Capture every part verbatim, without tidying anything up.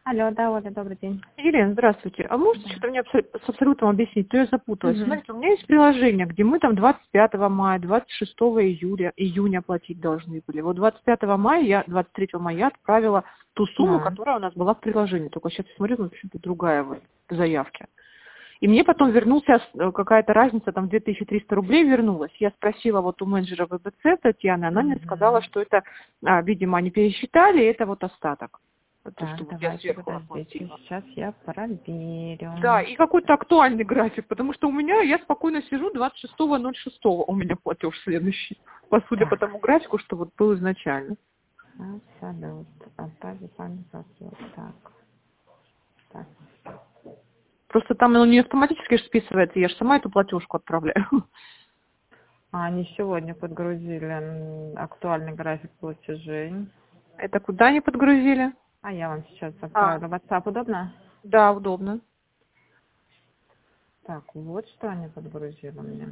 Алло, да, Оля, добрый день. Елена, здравствуйте. А можете Да. что-то мне абсо- с абсолютом объяснить? То я запуталась. Мгм. Смотрите, у меня есть приложение, где мы там двадцать пятого мая, двадцать шестого июля, июня платить должны были. Вот двадцать пятого мая, я, двадцать третьего мая я отправила ту сумму, Да. которая у нас была в приложении. Только сейчас смотрю, ну, почему-то другая вот заявки. И мне потом вернулся э, какая-то разница, там две тысячи триста рублей вернулась. Я спросила вот у менеджера ВБЦ Татьяны, она мне сказала, Мгм. что это, а, видимо, они пересчитали, и это вот остаток. То, что Так, вот я давайте, сверху подождите, оплатила. сейчас я Да, проверю. и какой-то актуальный график, потому что у меня, я спокойно сижу, двадцать шестого ноль шестого у меня платеж следующий, по судя по Так, тому графику, что вот был изначально. абсолют, отправить вами платеж. Так, так. Просто там он не автоматически ж списывается, я же сама эту платежку отправляю. А, они сегодня подгрузили м, актуальный график платежей. Это куда они подгрузили? А я вам сейчас А, отправлю. В WhatsApp удобно? да, удобно. Так, вот что они подгрузили мне.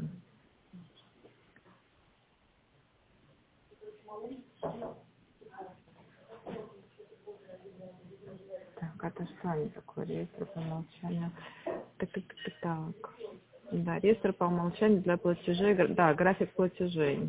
Так, это что они такое? Реестр по умолчанию. Так, так, так, так. Да, реестр по умолчанию для платежей. гра- Да, график платежей.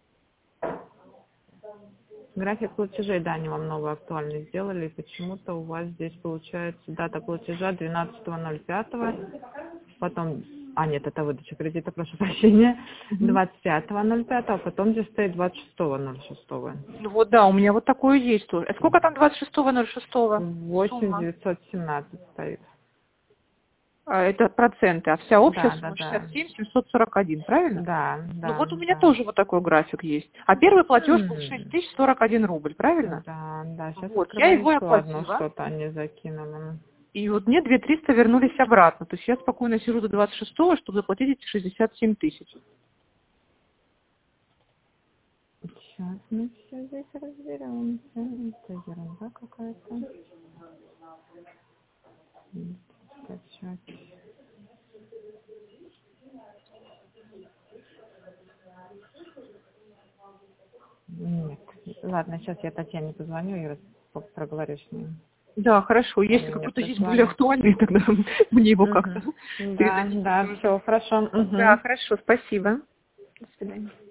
График платежей, да, они вам новый актуальный сделали. И почему-то у вас здесь получается дата платежа двенадцатого ноль пятого. Потом, а нет, это выдача кредита, прошу прощения, Мгм. двадцать пятого ноль пятого, потом здесь стоит двадцать шестого ноль шестого. Ну вот да, у меня вот такое есть тоже. А сколько там двадцать шестого ноль шестого восемь сумма? девятьсот семнадцать стоит. А, это проценты, а вся общая Да, да, сумма да. шестьдесят семь семьсот сорок один, правильно? Да, Ну да, вот у меня да. тоже вот такой график есть. А первый платеж был шесть М, тысяч сорок один рубль, правильно? Да, да, сейчас Вот, я открываю его и еще одно, оплатила. что-то они закинули. И вот мне две триста вернулись обратно. То есть я спокойно сижу до двадцать шестого, чтобы заплатить эти шестьдесят семь тысяч. Сейчас мы все здесь разберемся. Это ерунда какая-то. М, Скачать. Нет. Ладно, сейчас я Татьяне позвоню и раз- по- проговорю с ней. Да, хорошо. Они Если мне какой-то есть более прислали. актуальный, тогда мне его как-то Угу. Да, передадите да, тоже. все, хорошо. Да, Угу. хорошо, спасибо. До свидания.